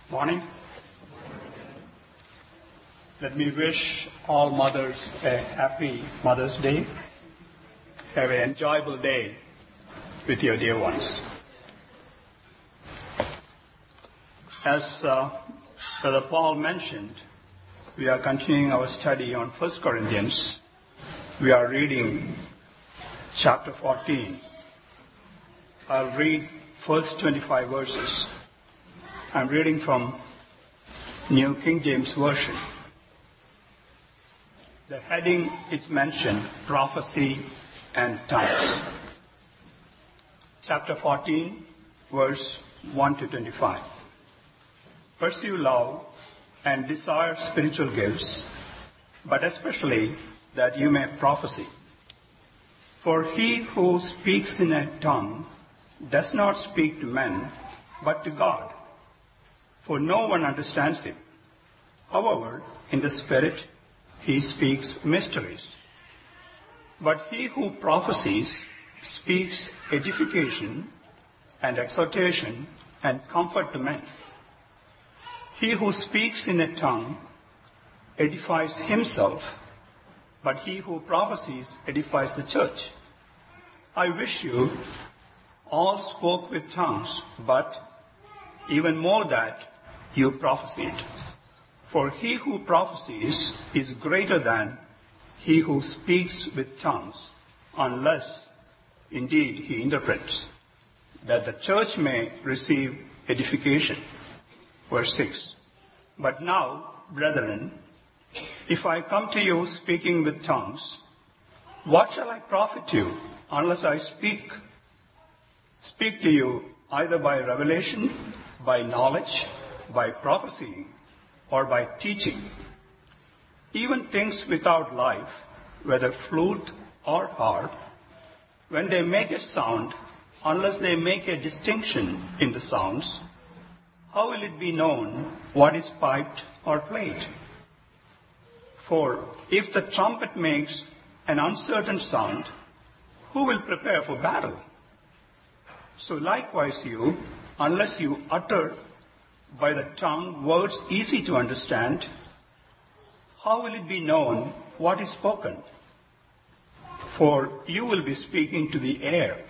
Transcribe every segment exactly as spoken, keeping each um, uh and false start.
Morning. Let me wish all mothers a happy Mother's Day. Have an enjoyable day with your dear ones. As uh, Brother Paul mentioned, we are continuing our study on First Corinthians. We are reading chapter fourteen. I'll read first twenty-five verses. I'm reading from New King James Version. The heading is mentioned, Prophecy and Tongues. Chapter fourteen, verse one to twenty-five. Pursue love and desire spiritual gifts, but especially that you may prophesy. For he who speaks in a tongue does not speak to men, but to God. For no one understands him. However, in the Spirit, he speaks mysteries. But he who prophesies speaks edification and exhortation and comfort to men. He who speaks in a tongue edifies himself, but he who prophesies edifies the church. I wish you all spoke with tongues, but even more that you prophesied. For he who prophesies is greater than he who speaks with tongues, unless indeed he interprets, that the church may receive edification. Verse six. But now, brethren, if I come to you speaking with tongues, what shall I profit you unless I speak? Speak to you either by revelation, by knowledge, by prophecy, or by teaching. Even things without life, whether flute or harp, when they make a sound, unless they make a distinction in the sounds, how will it be known what is piped or played? For if the trumpet makes an uncertain sound, who will prepare for battle? So likewise you, unless you utter by the tongue words easy to understand, how will it be known what is spoken? For you will be speaking to the air.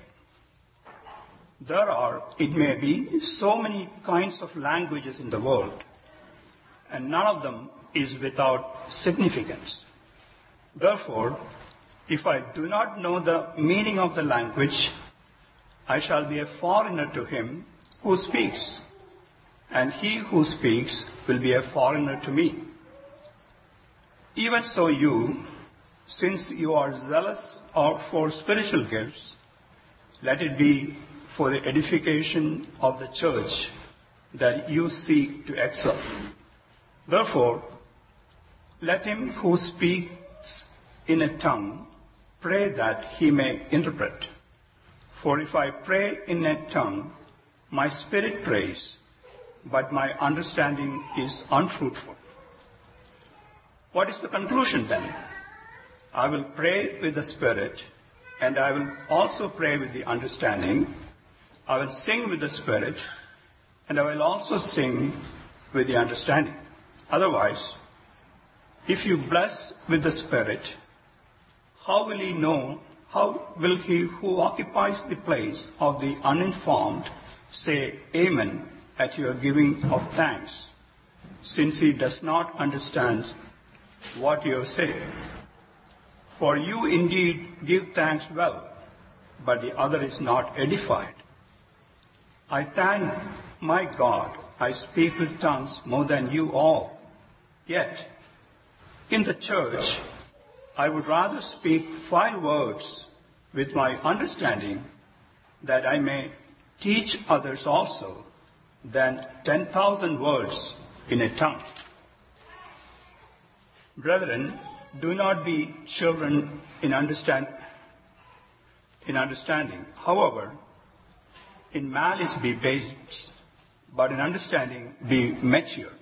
There are, it may be, so many kinds of languages in the world, and none of them is without significance. Therefore, if I do not know the meaning of the language, I shall be a foreigner to him who speaks, and he who speaks will be a foreigner to me. Even so you, since you are zealous for spiritual gifts, let it be for the edification of the church that you seek to excel. Therefore, let him who speaks in a tongue pray that he may interpret. For if I pray in a tongue, my spirit prays, but my understanding is unfruitful. What is the conclusion then? I will pray with the Spirit, and I will also pray with the understanding. I will sing with the Spirit, and I will also sing with the understanding. Otherwise, if you bless with the Spirit, how will he know, how will he who occupies the place of the uninformed say Amen at your giving of thanks, since he does not understand what you say? For you indeed give thanks well, but the other is not edified. I thank my God, I speak with tongues more than you all. Yet, in the church, I would rather speak five words with my understanding, that I may teach others also, than ten thousand words in a tongue. Brethren, do not be children in understand in understanding. However, in malice be babes, but in understanding be mature.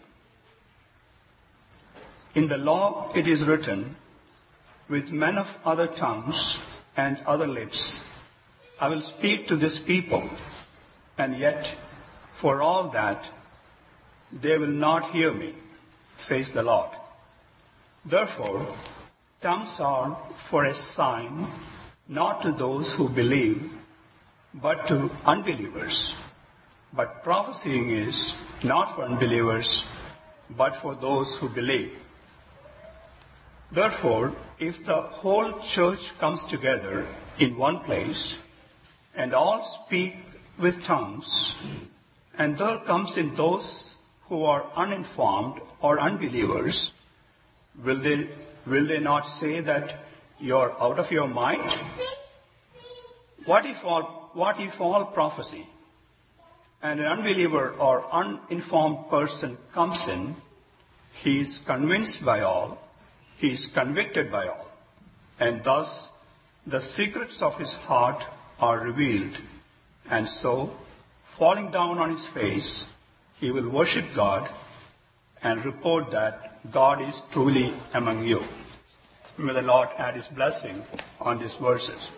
In the law it is written, with men of other tongues and other lips, I will speak to this people, and yet, for all that, they will not hear me, says the Lord. Therefore, tongues are for a sign, not to those who believe, but to unbelievers. But prophesying is not for unbelievers, but for those who believe. Therefore, if the whole church comes together in one place, and all speak with tongues, and there comes in those who are uninformed or unbelievers, will they, will they not say that you're out of your mind? What if all, what if all prophecy, and an unbeliever or uninformed person comes in, he is convinced by all, he is convicted by all, and thus the secrets of his heart are revealed, and so, falling down on his face, he will worship God and report that God is truly among you. May the Lord add his blessing on these verses.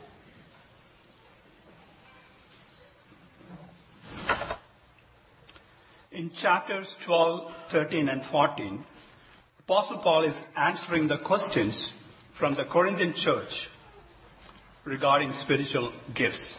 In chapters twelve, thirteen, and fourteen, Apostle Paul is answering the questions from the Corinthian church regarding spiritual gifts.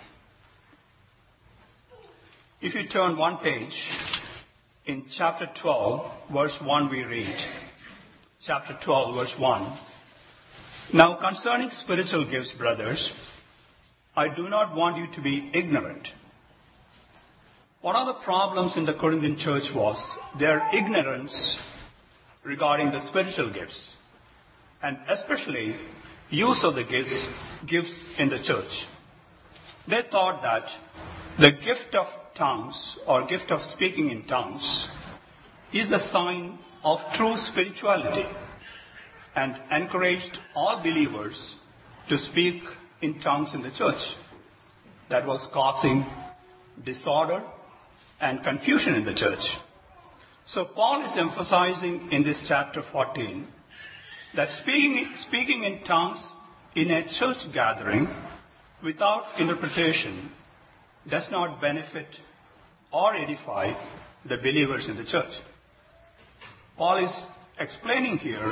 If you turn one page, in chapter twelve, verse one, we read, chapter twelve, verse one, "Now concerning spiritual gifts, brothers, I do not want you to be ignorant." One of the problems in the Corinthian church was their ignorance regarding the spiritual gifts, and especially use of the gifts, gifts in the church. They thought that the gift of tongues or gift of speaking in tongues is the sign of true spirituality, and encouraged all believers to speak in tongues in the church. That was causing disorder and confusion in the church. So Paul is emphasizing in this chapter fourteen that speaking, speaking in tongues in a church gathering without interpretation does not benefit or edify the believers in the church. Paul is explaining here,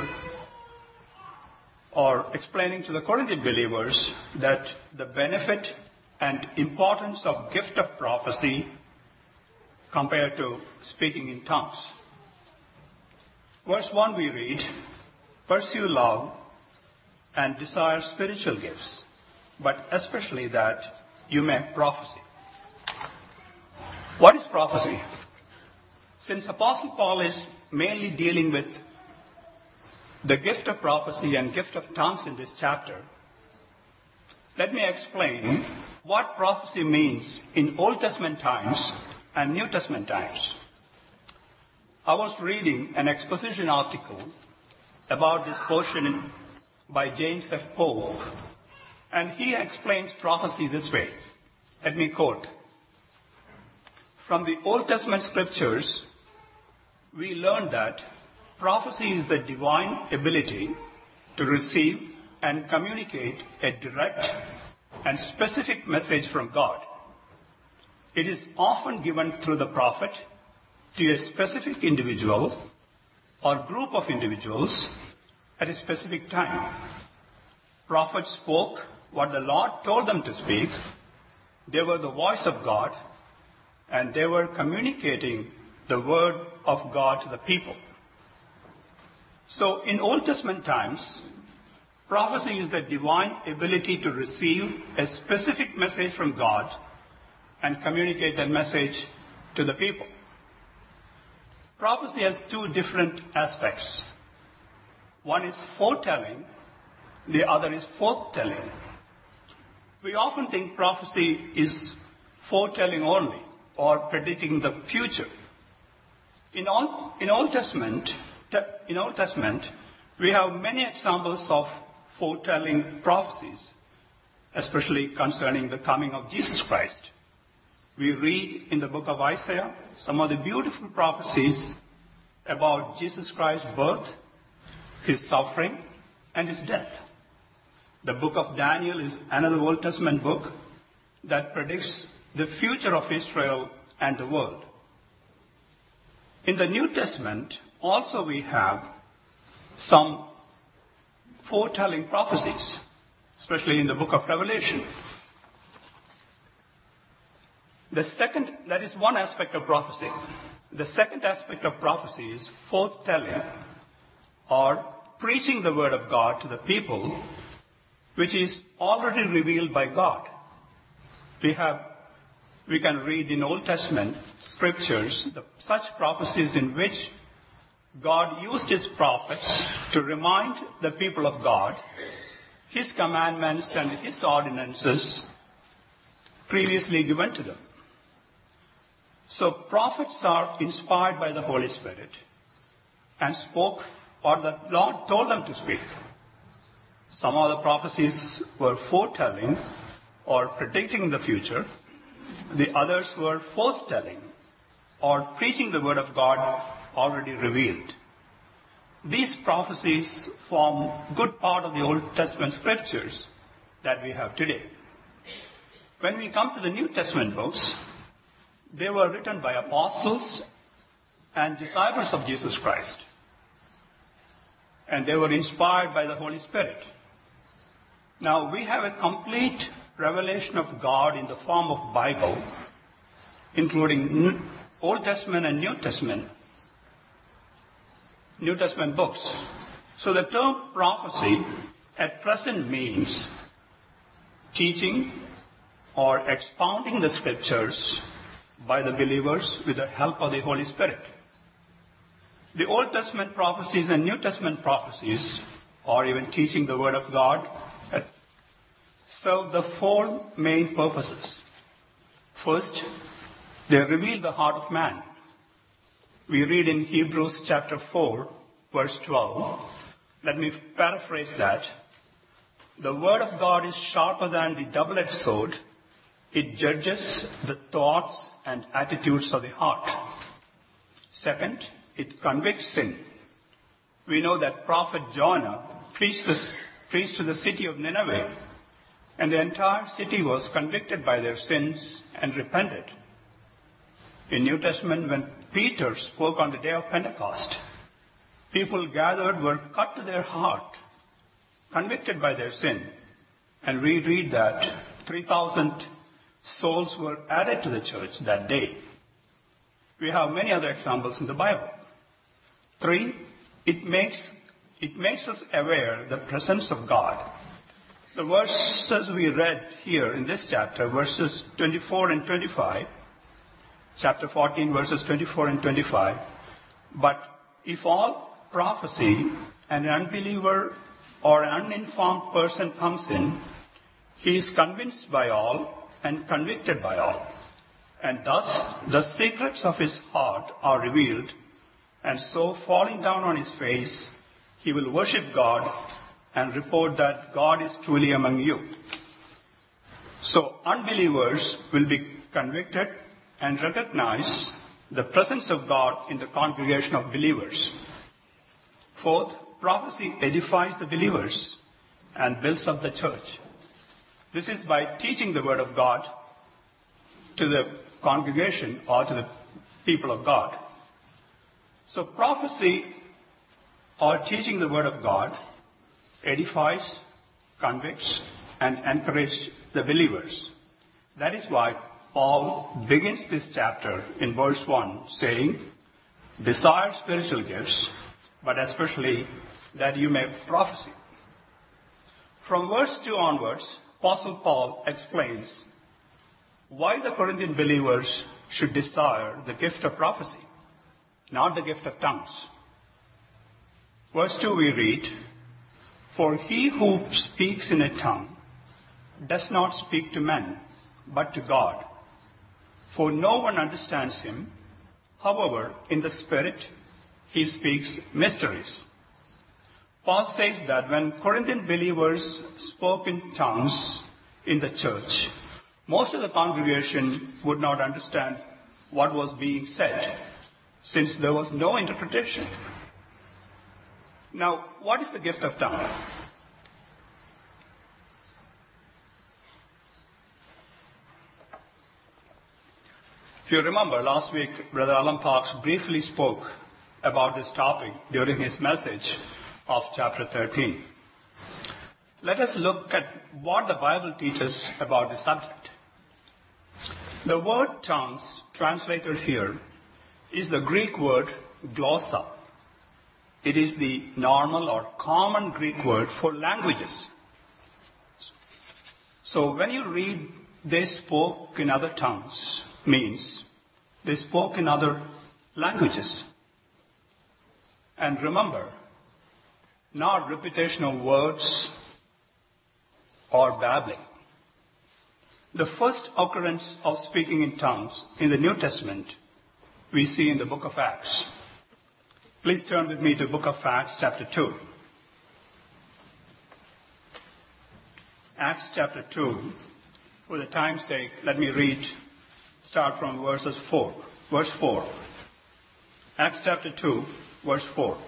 or explaining to the Corinthian believers, that the benefit and importance of gift of prophecy compared to speaking in tongues. Verse one we read, "Pursue love and desire spiritual gifts, but especially that you may prophesy." What is prophecy? Since Apostle Paul is mainly dealing with the gift of prophecy and gift of tongues in this chapter, let me explain what prophecy means in Old Testament times and New Testament times. I was reading an exposition article about this portion in, by James F. Pope, and he explains prophecy this way. Let me quote. "From the Old Testament scriptures, we learn that prophecy is the divine ability to receive and communicate a direct and specific message from God. It is often given through the prophet to a specific individual or group of individuals at a specific time. Prophets spoke what the Lord told them to speak. They were the voice of God, and they were communicating the word of God to the people." So in Old Testament times, prophecy is the divine ability to receive a specific message from God and communicate that message to the people. Prophecy has two different aspects. One is foretelling, the other is forthtelling. We often think prophecy is foretelling only, or predicting the future. In Old, in Old Testament, in Old Testament, we have many examples of foretelling prophecies, especially concerning the coming of Jesus Christ. We read in the book of Isaiah some of the beautiful prophecies about Jesus Christ's birth, his suffering, and his death. The book of Daniel is another Old Testament book that predicts the future of Israel and the world. In the New Testament, also we have some foretelling prophecies, especially in the book of Revelation. The second, that is one aspect of prophecy. The second aspect of prophecy is foretelling or preaching the word of God to the people, which is already revealed by God. We have, we can read in Old Testament scriptures the, such prophecies in which God used his prophets to remind the people of God his commandments and his ordinances previously given to them. So prophets are inspired by the Holy Spirit and spoke what the Lord told them to speak. Some of the prophecies were foretelling or predicting the future. The others were foretelling or preaching the word of God already revealed. These prophecies form good part of the Old Testament scriptures that we have today. When we come to the New Testament books, they were written by apostles and disciples of Jesus Christ. And they were inspired by the Holy Spirit. Now we have a complete revelation of God in the form of Bible, including Old Testament and New Testament, New Testament books. So the term prophecy at present means teaching or expounding the scriptures by the believers with the help of the Holy Spirit. The Old Testament prophecies and New Testament prophecies, or even teaching the Word of God, serve the four main purposes. First, they reveal the heart of man. We read in Hebrews chapter four, verse twelve. Let me paraphrase that. The Word of God is sharper than the double-edged sword. It judges the thoughts and attitudes of the heart. Second, it convicts sin. We know that prophet Jonah preached, this, preached to the city of Nineveh, and the entire city was convicted by their sins and repented. In New Testament, when Peter spoke on the day of Pentecost, people gathered were cut to their heart, convicted by their sin. And we read that three thousand souls were added to the church that day. We have many other examples in the Bible. Three, it makes, it makes us aware of the presence of God. The verses we read here in this chapter, verses twenty-four and twenty-five, chapter fourteen, verses twenty-four and twenty-five. But if all prophecy and an unbeliever or an uninformed person comes in, he is convinced by all and convicted by all. And thus the secrets of his heart are revealed, and so falling down on his face, he will worship God and report that God is truly among you. So unbelievers will be convicted and recognize the presence of God in the congregation of believers. Fourth, prophecy edifies the believers and builds up the church. This is by teaching the word of God to the congregation or to the people of God. So prophecy or teaching the word of God edifies, convicts, and encourages the believers. That is why Paul begins this chapter in verse one saying, desire spiritual gifts, but especially that you may prophesy. From verse two onwards, Apostle Paul explains why the Corinthian believers should desire the gift of prophecy, not the gift of tongues. Verse two we read, for he who speaks in a tongue does not speak to men, but to God. For no one understands him. However, in the Spirit, he speaks mysteries. Paul says that when Corinthian believers spoke in tongues in the church, most of the congregation would not understand what was being said, since there was no interpretation. Now, what is the gift of tongue? If you remember, last week, Brother Alan Parks briefly spoke about this topic during his message of chapter thirteen. Let us look at what the Bible teaches about the subject. The word tongues, translated here, is the Greek word glossa. It is the normal or common Greek word for languages. So when you read they spoke in other tongues, means they spoke in other languages. And remember, not repetition of words or babbling. The first occurrence of speaking in tongues in the New Testament we see in the book of Acts. Please turn with me to the book of Acts chapter two. Acts chapter two. For the time's sake, let me read, start from verses four. Verse four. Acts chapter two, verse four.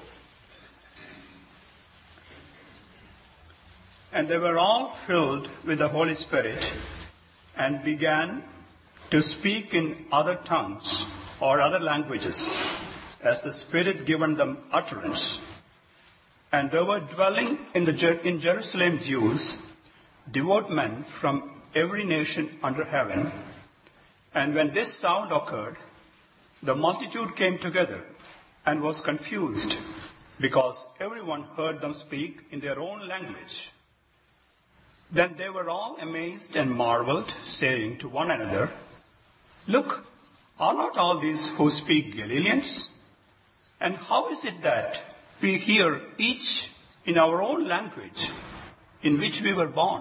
And they were all filled with the Holy Spirit and began to speak in other tongues or other languages as the Spirit given them utterance. And there were dwelling in, the, in Jerusalem Jews, devout men from every nation under heaven. And when this sound occurred, the multitude came together and was confused because everyone heard them speak in their own language. Then they were all amazed and marveled, saying to one another, "Look, are not all these who speak Galileans? And how is it that we hear each in our own language in which we were born?"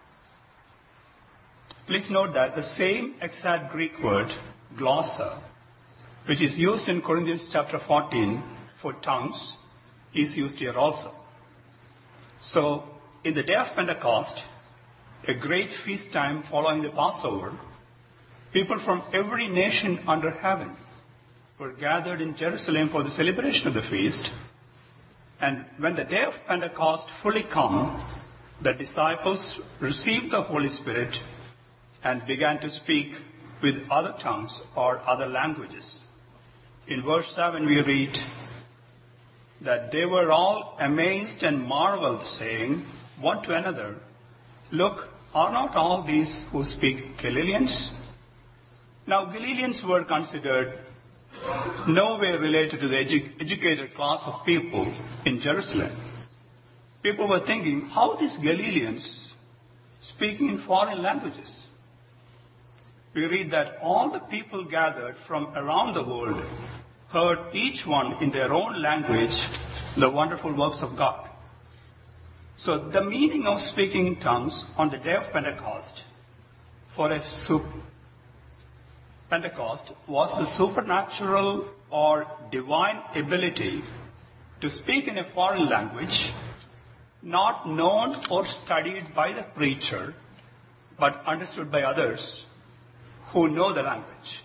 Please note that the same exact Greek word, glossa, which is used in Corinthians chapter fourteen for tongues, is used here also. So, in the day of Pentecost, a great feast time following the Passover, people from every nation under heaven were gathered in Jerusalem for the celebration of the feast. And when the day of Pentecost fully come, the disciples received the Holy Spirit and began to speak with other tongues or other languages. In verse seven we read that they were all amazed and marveled, saying one to another, "Look, are not all these who speak Galileans?" Now Galileans were considered no way related to the edu- educated class of people in Jerusalem. People were thinking, how these Galileans speaking in foreign languages? We read that all the people gathered from around the world heard each one in their own language the wonderful works of God. So the meaning of speaking in tongues on the day of Pentecost for a super Pentecost was the supernatural or divine ability to speak in a foreign language, not known or studied by the preacher, but understood by others who know the language.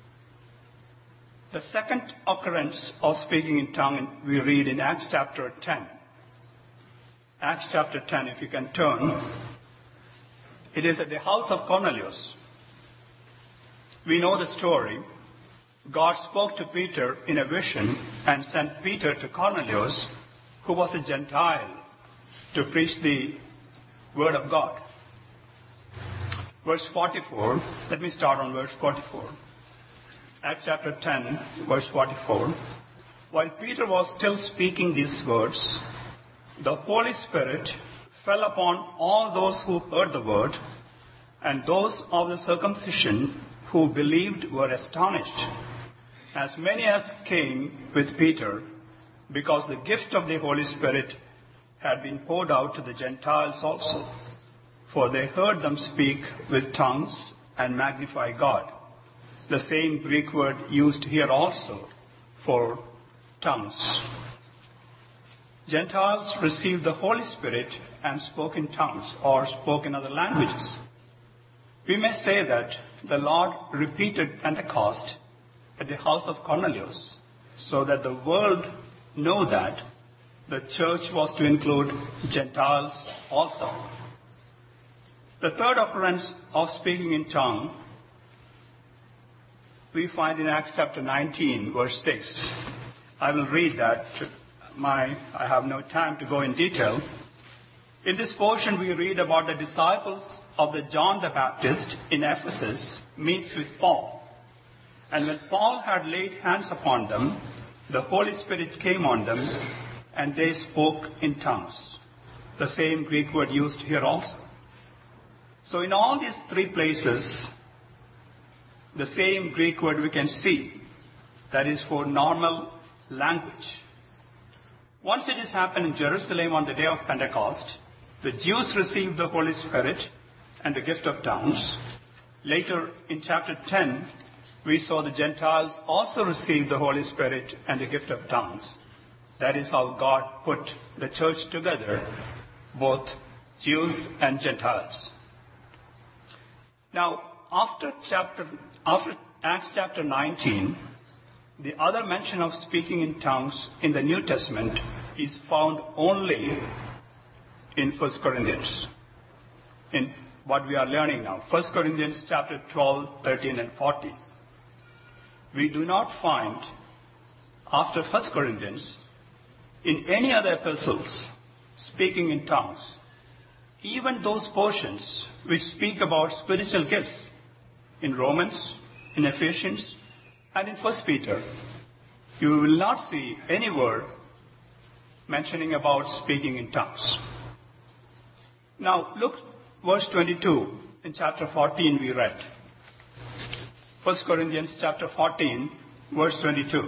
The second occurrence of speaking in tongue we read in Acts chapter ten. Acts chapter ten, if you can turn. It is at the house of Cornelius. We know the story. God spoke to Peter in a vision and sent Peter to Cornelius, who was a Gentile, to preach the word of God. Verse forty-four, let me start on verse forty-four. Acts chapter ten, verse forty-four. While Peter was still speaking these words, the Holy Spirit fell upon all those who heard the word, and those of the circumcision who believed were astonished, as many as came with Peter, because the gift of the Holy Spirit had been poured out to the Gentiles also. For they heard them speak with tongues and magnify God. The same Greek word used here also for tongues. Gentiles received the Holy Spirit and spoke in tongues or spoke in other languages. We may say that the Lord repeated Pentecost at the house of Cornelius so that the world know that the church was to include Gentiles also. The third occurrence of speaking in tongue we find in Acts chapter nineteen, verse six. I will read that. My, I have no time to go in detail. In this portion, we read about the disciples of the John the Baptist in Ephesus meets with Paul. And when Paul had laid hands upon them, the Holy Spirit came on them, and they spoke in tongues. The same Greek word used here also. So in all these three places, the same Greek word we can see, that is for normal language. Once it has happened in Jerusalem on the day of Pentecost, the Jews received the Holy Spirit and the gift of tongues. Later in chapter ten, we saw the Gentiles also receive the Holy Spirit and the gift of tongues. That is how God put the church together, both Jews and Gentiles. Now, after chapter, after Acts chapter nineteen, the other mention of speaking in tongues in the New Testament is found only in First Corinthians, in what we are learning now. First Corinthians chapter twelve, thirteen, and fourteen. We do not find, after First Corinthians, in any other epistles, speaking in tongues. Even those portions which speak about spiritual gifts, in Romans, in Ephesians, and in First Peter, you will not see any word mentioning about speaking in tongues. Now, look, verse twenty-two in chapter fourteen we read. First Corinthians chapter fourteen, verse twenty-two.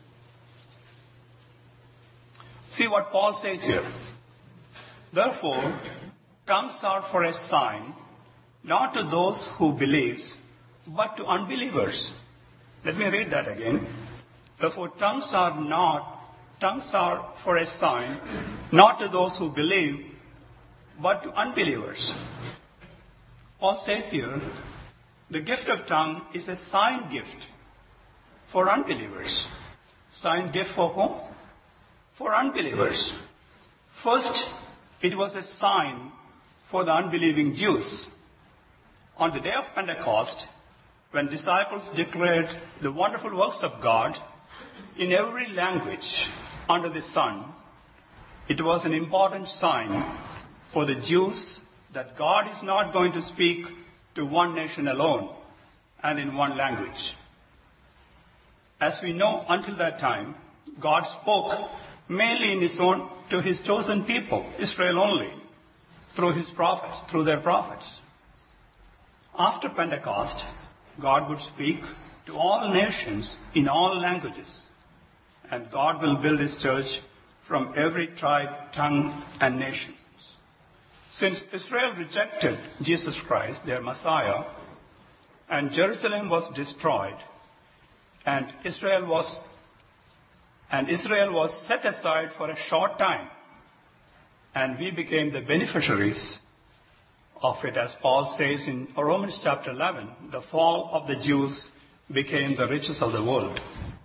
See what Paul says here. Therefore, tongues are for a sign, not to those who believe, but to unbelievers. Let me read that again. Therefore, tongues are not, tongues are for a sign, not to those who believe, but to unbelievers. Paul says here, the gift of tongue is a sign gift for unbelievers. Sign gift for whom? For unbelievers. First, it was a sign for the unbelieving Jews. On the day of Pentecost, when disciples declared the wonderful works of God in every language under the sun, it was an important sign for the Jews that God is not going to speak to one nation alone and in one language. As we know, until that time, God spoke mainly in his own, to his chosen people, Israel only, through his prophets, through their prophets. After Pentecost, God would speak to all nations in all languages, and God will build his church from every tribe, tongue, and nation. Since Israel rejected Jesus Christ, their Messiah, and Jerusalem was destroyed, and Israel was and Israel was set aside for a short time, and we became the beneficiaries of it, as Paul says in Romans chapter eleven, the fall of the Jews became the riches of the world.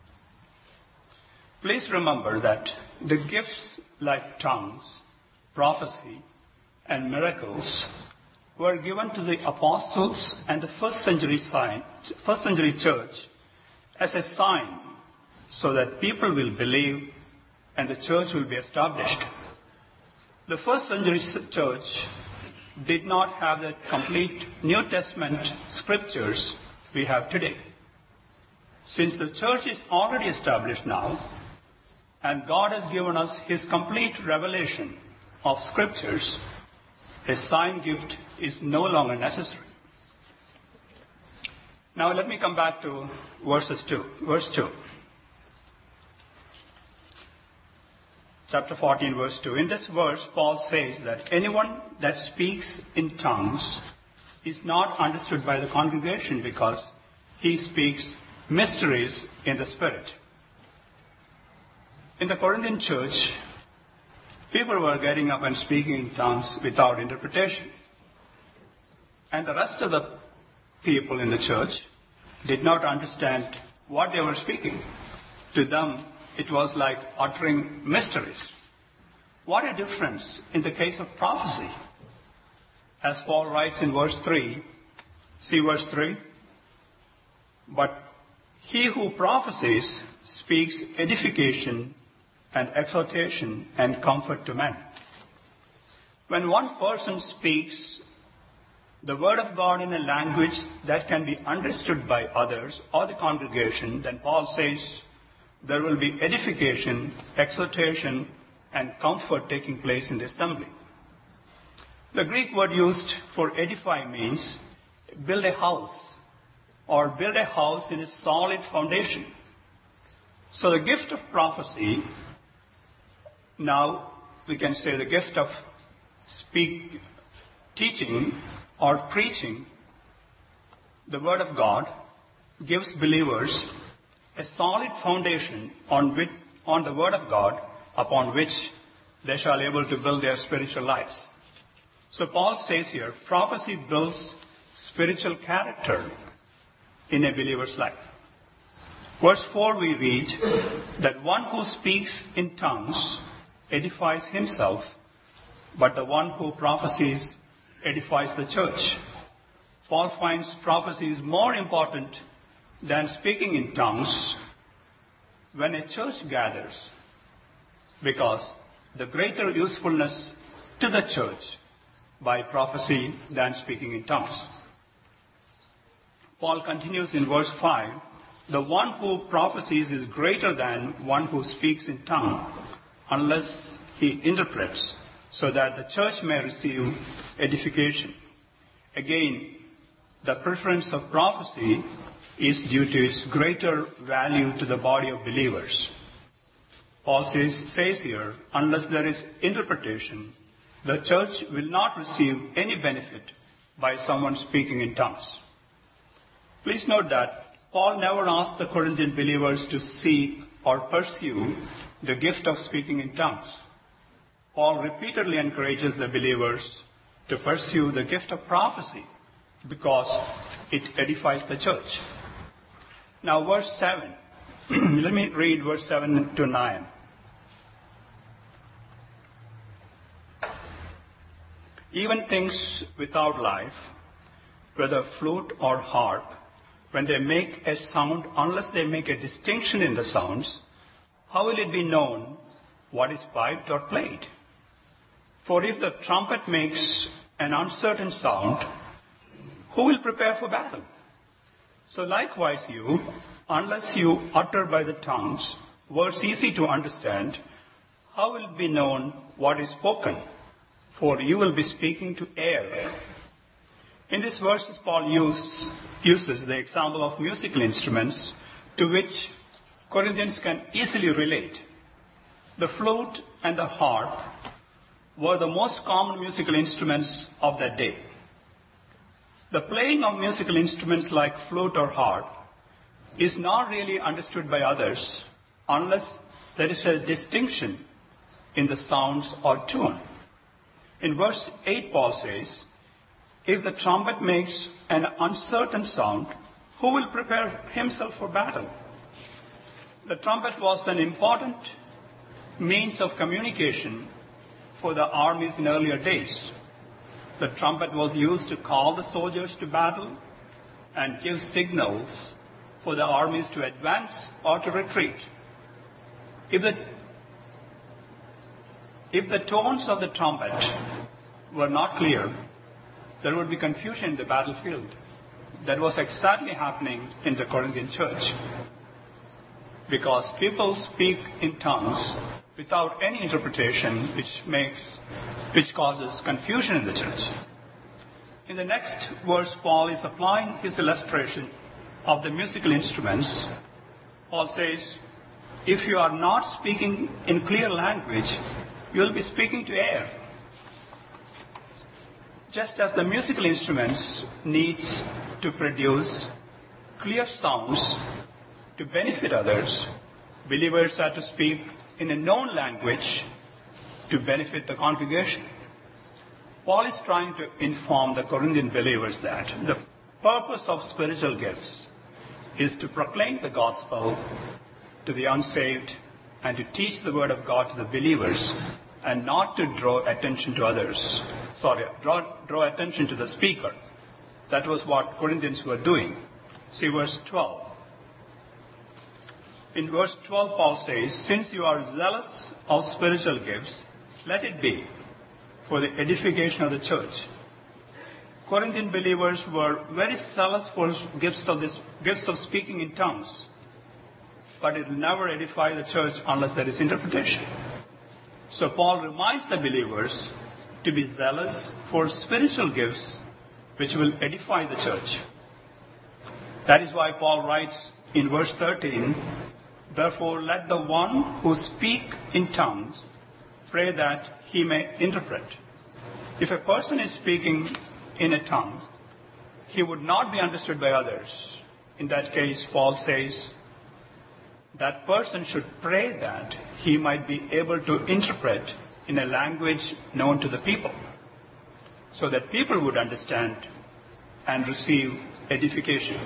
Please remember that the gifts like tongues, prophecy, and miracles were given to the apostles and the first century sign, first century church as a sign so that people will believe and the church will be established. The first century church did not have the complete New Testament scriptures we have today. Since the church is already established now, and God has given us his complete revelation of scriptures, a sign gift is no longer necessary. Now let me come back to verses two. Verse two. Chapter fourteen, verse two. In this verse, Paul says that anyone that speaks in tongues is not understood by the congregation because he speaks mysteries in the Spirit. In the Corinthian church, people were getting up and speaking in tongues without interpretation. And the rest of the people in the church did not understand what they were speaking. To them, it was like uttering mysteries. What a difference in the case of prophecy. As Paul writes in verse three, see verse three? But He who prophesies speaks edification and exhortation and comfort to men. When one person speaks the word of God in a language that can be understood by others or the congregation, then Paul says there will be edification, exhortation, and comfort taking place in the assembly. The Greek word used for edify means build a house or build a house in a solid foundation. So the gift of prophecy, now we can say the gift of speak, teaching or preaching the word of God, gives believers a solid foundation on which, on the word of God, upon which they shall be able to build their spiritual lives. So Paul says here, prophecy builds spiritual character in a believer's life. Verse four we read that one who speaks in tongues edifies himself, but the one who prophesies edifies the church. Paul finds prophecy is more important than speaking in tongues when a church gathers, because the greater usefulness to the church by prophecy than speaking in tongues. Paul continues in verse five, the one who prophesies is greater than one who speaks in tongue, unless he interprets, so that the church may receive edification. Again, the preference of prophecy is due to its greater value to the body of believers. Paul says, says here, unless there is interpretation, the church will not receive any benefit by someone speaking in tongues. Please note that Paul never asked the Corinthian believers to seek or pursue the gift of speaking in tongues. Paul repeatedly encourages the believers to pursue the gift of prophecy because it edifies the church. Now verse seven. Let me read verse seven to nine. Even things without life, whether flute or harp, when they make a sound, unless they make a distinction in the sounds, how will it be known what is piped or played? For if the trumpet makes an uncertain sound, who will prepare for battle? So likewise you, unless you utter by the tongues words easy to understand, how will it be known what is spoken? For you will be speaking to air. In these verses, Paul use, uses the example of musical instruments to which Corinthians can easily relate. The flute and the harp were the most common musical instruments of that day. The playing of musical instruments like flute or harp is not really understood by others unless there is a distinction in the sounds or tune. In verse eight, Paul says, if the trumpet makes an uncertain sound, who will prepare himself for battle? The trumpet was an important means of communication for the armies in earlier days. The trumpet was used to call the soldiers to battle and give signals for the armies to advance or to retreat. If the, if the tones of the trumpet were not clear, there would be confusion in the battlefield. That was exactly happening in the Corinthian church. Because people speak in tongues without any interpretation, which makes, which causes confusion in the church. In the next verse, Paul is applying his illustration of the musical instruments. Paul says, if you are not speaking in clear language, you will be speaking to air. Just as the musical instruments needs to produce clear sounds to benefit others, believers are to speak in a known language to benefit the congregation. Paul is trying to inform the Corinthian believers that the purpose of spiritual gifts is to proclaim the gospel to the unsaved and to teach the word of God to the believers and not to draw attention to others. Sorry, draw, draw attention to the speaker. That was what Corinthians were doing. See verse twelve. In verse twelve, Paul says, "Since you are zealous of spiritual gifts, let it be for the edification of the church." Corinthian believers were very zealous for gifts of this, gifts of speaking in tongues, but it will never edify the church unless there is interpretation. So Paul reminds the believers to be zealous for spiritual gifts which will edify the church. That is why Paul writes in verse thirteen, "Therefore let the one who speak in tongues pray that he may interpret." If a person is speaking in a tongue, he would not be understood by others. In that case, Paul says that person should pray that he might be able to interpret in a language known to the people, so that people would understand and receive edification.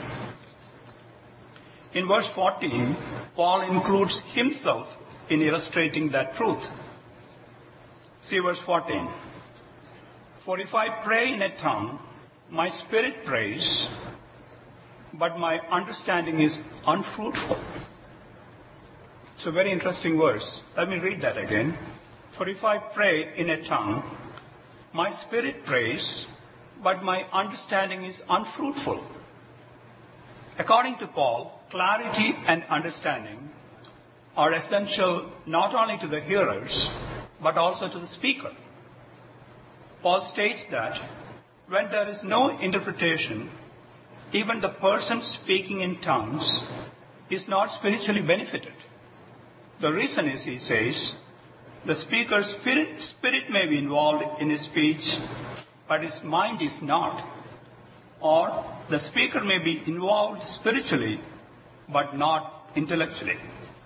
In verse fourteen, Paul includes himself in illustrating that truth. See verse fourteen. "For if I pray in a tongue, my spirit prays, but my understanding is unfruitful." It's a very interesting verse. Let me read that again. "For if I pray in a tongue, my spirit prays, but my understanding is unfruitful." According to Paul, clarity and understanding are essential not only to the hearers, but also to the speaker. Paul states that when there is no interpretation, even the person speaking in tongues is not spiritually benefited. The reason is, he says, the speaker's spirit, spirit may be involved in his speech, but his mind is not. Or the speaker may be involved spiritually, but not intellectually.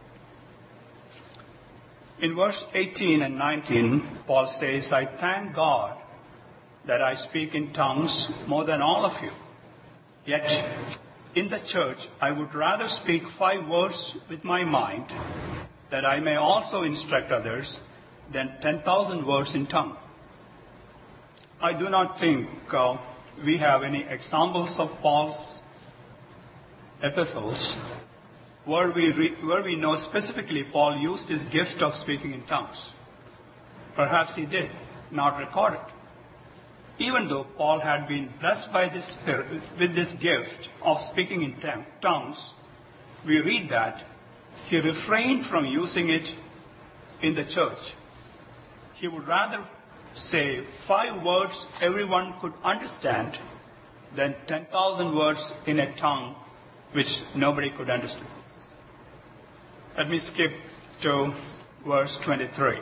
In verse eighteen and nineteen, Paul says, "I thank God that I speak in tongues more than all of you. Yet in the church I would rather speak five words with my mind, that I may also instruct others, than ten thousand words in tongue." I do not think uh, we have any examples of Paul's epistles where we, re- where we know specifically Paul used his gift of speaking in tongues. Perhaps he did, not recorded. Even though Paul had been blessed by this Spirit, with this gift of speaking in tongues, we read that he refrained from using it in the church. He would rather say five words everyone could understand than ten thousand words in a tongue which nobody could understand. Let me skip to verse twenty-three.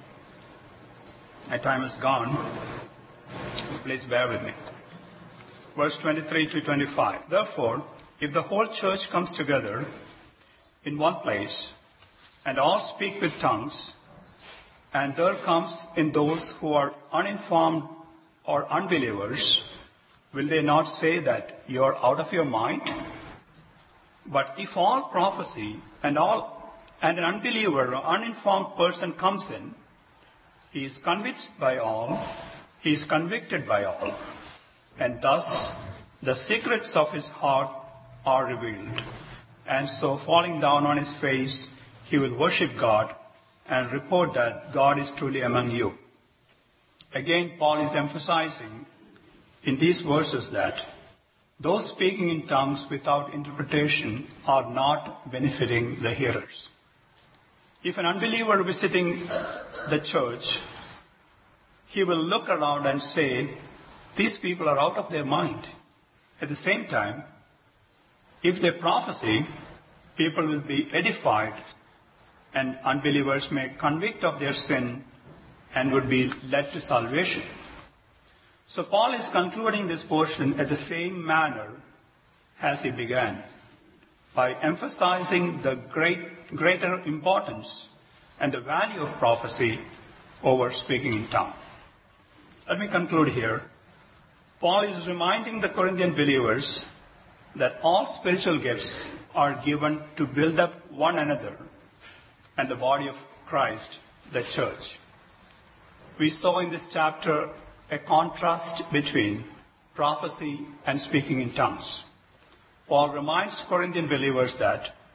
My time is gone. Please bear with me. Verse twenty-three to twenty-five. "Therefore, if the whole church comes together in one place, and all speak with tongues, and there comes in those who are uninformed or unbelievers, will they not say that you are out of your mind? But if all prophecy and all and an unbeliever or uninformed person comes in, he is convinced by all, he is convicted by all, and thus the secrets of his heart are revealed. And so falling down on his face, he will worship God and report that God is truly among you." Again, Paul is emphasizing in these verses that those speaking in tongues without interpretation are not benefiting the hearers. If an unbeliever visiting the church, he will look around and say, "These people are out of their mind." At the same time, if they prophesy, people will be edified, and unbelievers may convict of their sin and would be led to salvation. So Paul is concluding this portion at the same manner as he began, by emphasizing the great, greater importance and the value of prophecy over speaking in tongues. Let me conclude here. Paul is reminding the Corinthian believers that all spiritual gifts are given to build up one another and the body of Christ, the church. We saw in this chapter a contrast between prophecy and speaking in tongues. Paul reminds Corinthian believers that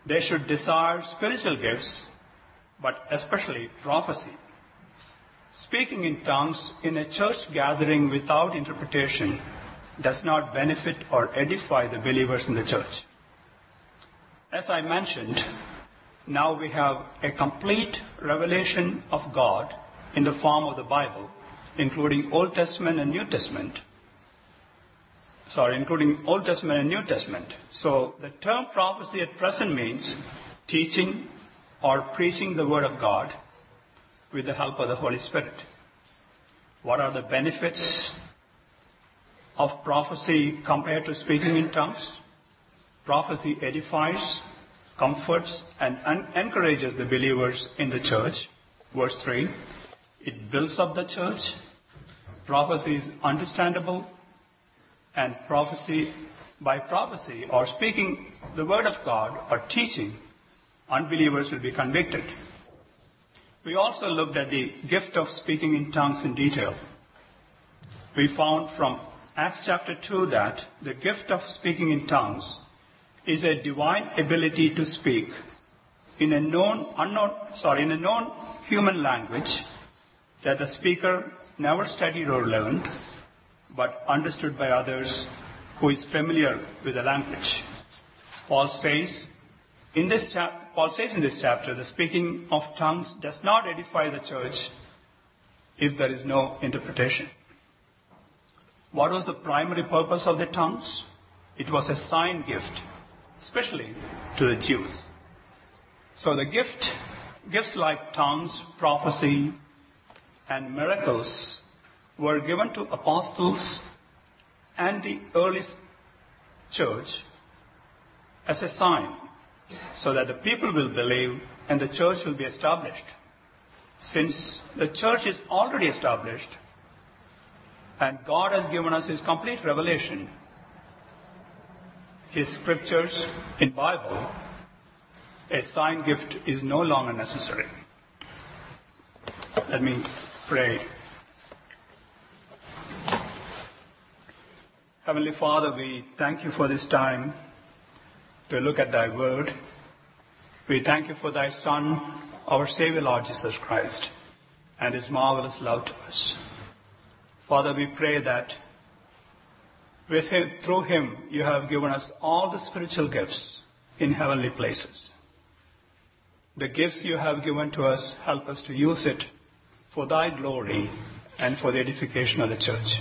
They should desire spiritual gifts, but especially prophecy. Speaking in tongues in a church gathering without interpretation does not benefit or edify the believers in the church. As I mentioned, now we have a complete revelation of God in the form of the Bible, including Old Testament and New Testament. Sorry, including Old Testament and New Testament. So the term prophecy at present means teaching or preaching the Word of God with the help of the Holy Spirit. What are the benefits of prophecy compared to speaking in tongues? Prophecy edifies, comforts, and un- encourages the believers in the church. Verse three, it builds up the church. Prophecy is understandable, and prophecy, by prophecy or speaking the word of God or teaching, unbelievers will be convicted. We also looked at the gift of speaking in tongues in detail. We found from Acts chapter two that the gift of speaking in tongues is a divine ability to speak in a known, unknown, sorry, in a known human language that the speaker never studied or learned, but understood by others who is familiar with the language. Paul says in this chap- Paul says in this chapter, the speaking of tongues does not edify the church if there is no interpretation. What was the primary purpose of the tongues? It was a sign gift, especially to the Jews. So the gift, gifts like tongues, prophecy, and miracles were given to apostles and the early church as a sign so that the people will believe and the church will be established. Since the church is already established and God has given us His complete revelation, His scriptures in Bible, a sign gift is no longer necessary. Let me pray. Heavenly Father, we thank you for this time to look at thy word. We thank you for thy Son, our Savior Lord Jesus Christ, and his marvelous love to us. Father, we pray that with him, through him, you have given us all the spiritual gifts in heavenly places. The gifts you have given to us, help us to use it for thy glory and for the edification of the church.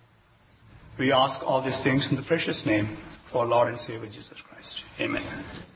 We ask all these things in the precious name of our Lord and Savior Jesus Christ. Amen.